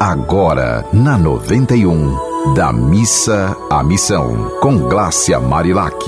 Agora, na 91, da Missa à Missão, com Glácia Marilac.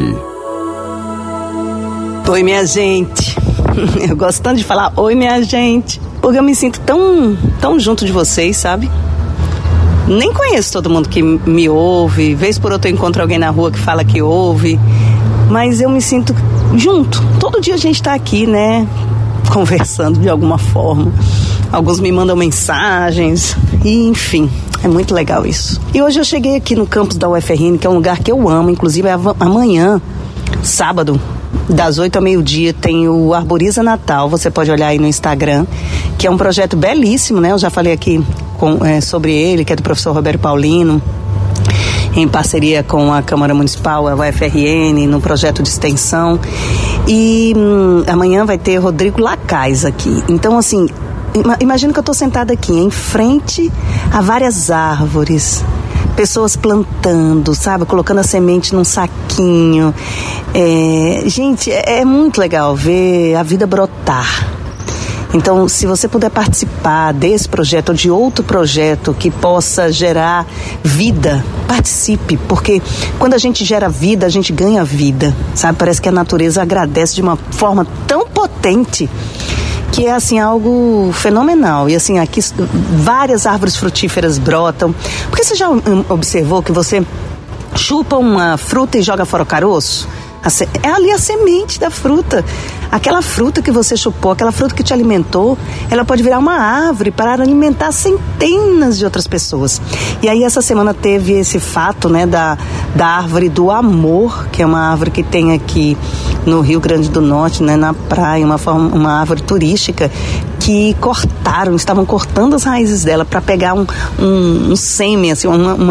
Oi, minha gente. Eu gosto tanto de falar oi, minha gente, porque eu me sinto tão junto de vocês, sabe? Nem conheço todo mundo que me ouve. Vez por outra eu encontro alguém na rua que fala que ouve, mas eu me sinto junto. Todo dia a gente tá aqui, né? Conversando de alguma forma. Alguns me mandam mensagens e, enfim, é muito legal isso. E hoje eu cheguei aqui no campus da UFRN, que é um lugar que eu amo. Inclusive amanhã, sábado, das 8 ao meio-dia, tem o Arboriza Natal. Você pode olhar aí no Instagram, que é um projeto belíssimo, né? Eu já falei aqui sobre ele, que é do professor Roberto Paulino, em parceria com a Câmara Municipal, a UFRN, no projeto de extensão. E amanhã vai ter Rodrigo Lacais aqui. Então, assim, imagina que eu estou sentada aqui em frente a várias árvores, pessoas plantando, sabe, colocando a semente num saquinho. Gente, é muito legal ver a vida brotar. Então, se você puder participar desse projeto ou de outro projeto que possa gerar vida, participe, porque quando a gente gera vida, a gente ganha vida, sabe? Parece que a natureza agradece de uma forma tão potente que é, assim, algo fenomenal. E, assim, aqui várias árvores frutíferas brotam. Porque você já observou que você chupa uma fruta e joga fora o caroço? É ali a semente da fruta. Aquela fruta que você chupou, aquela fruta que te alimentou, ela pode virar uma árvore para alimentar centenas de outras pessoas. E aí essa semana teve esse fato, né, da árvore do amor, que é uma árvore que tem aqui no Rio Grande do Norte, né, na praia, uma árvore turística, que estavam cortando as raízes dela para pegar um sêmen, assim,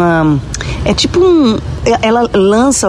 é tipo ela lança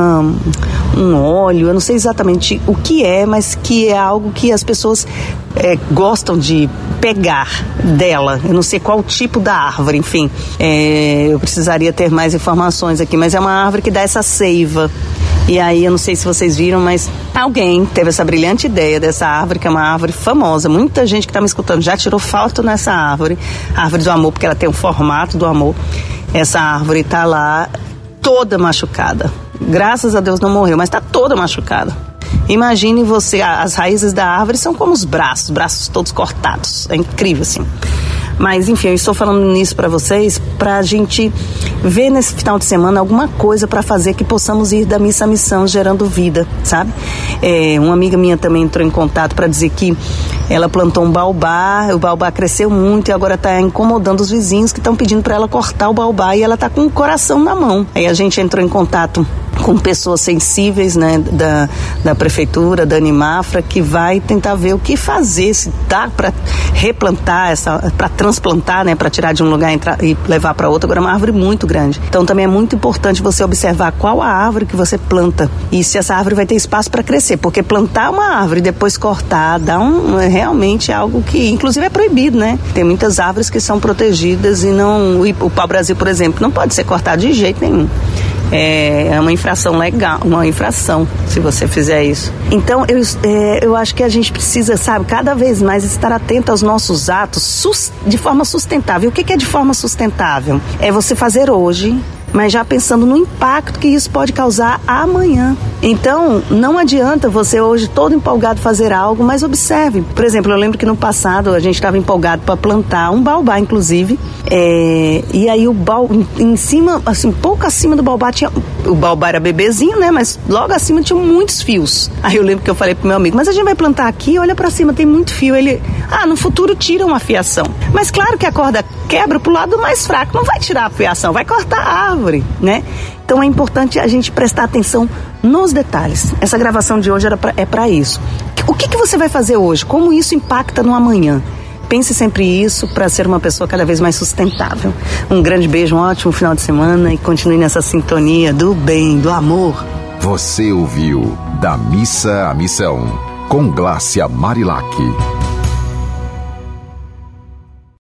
um óleo, eu não sei exatamente o que é, mas que é algo que as pessoas gostam de pegar dela. Eu não sei qual tipo da árvore, enfim. Eu precisaria ter mais informações aqui, mas é uma árvore que dá essa seiva. E aí, eu não sei se vocês viram, mas alguém teve essa brilhante ideia dessa árvore, que é uma árvore famosa. Muita gente que está me escutando já tirou foto nessa árvore, a árvore do amor, porque ela tem o formato do amor. Essa árvore está lá toda machucada. Graças a Deus não morreu, mas está toda machucada. Imagine você, as raízes da árvore são como os braços todos cortados. É incrível, assim. Mas, enfim, eu estou falando nisso para vocês, para a gente ver nesse final de semana alguma coisa para fazer que possamos ir da missa à missão, gerando vida, sabe? Uma amiga minha também entrou em contato para dizer que ela plantou um baobá, o baobá cresceu muito e agora está incomodando os vizinhos que estão pedindo para ela cortar o baobá e ela está com o coração na mão. Aí a gente entrou em contato com pessoas sensíveis, né, da prefeitura, da Animafra, que vai tentar ver o que fazer, se dá para replantar, para transplantar, né, para tirar de um lugar e levar para outro. Agora é uma árvore muito grande. Então também é muito importante você observar qual a árvore que você planta e se essa árvore vai ter espaço para crescer, porque plantar uma árvore e depois cortar realmente é algo que, inclusive, é proibido, né? Tem muitas árvores que são protegidas e o pau-brasil, por exemplo, não pode ser cortado de jeito nenhum. É uma infração legal, uma infração se você fizer isso. Então eu acho que a gente precisa, sabe, cada vez mais estar atento aos nossos atos de forma sustentável. O que é de forma sustentável? É você fazer hoje, mas já pensando no impacto que isso pode causar amanhã. Então, não adianta você hoje todo empolgado fazer algo, mas observe. Por exemplo, eu lembro que no passado a gente estava empolgado para plantar um baobá, inclusive, e aí em cima, assim, pouco acima do baobá o baobá era bebezinho, né, mas logo acima tinha muitos fios. Aí eu lembro que eu falei pro meu amigo, mas a gente vai plantar aqui, olha para cima, tem muito fio. Ele, no futuro tira uma fiação. Mas claro que a corda quebra pro lado mais fraco, não vai tirar a fiação, vai cortar a árvore, né? Então é importante a gente prestar atenção nos detalhes. Essa gravação de hoje é para isso. O que você vai fazer hoje? Como isso impacta no amanhã? Pense sempre isso para ser uma pessoa cada vez mais sustentável. Um grande beijo, um ótimo final de semana e continue nessa sintonia do bem, do amor. Você ouviu Da Missa à Missão, com Glácia Marilac.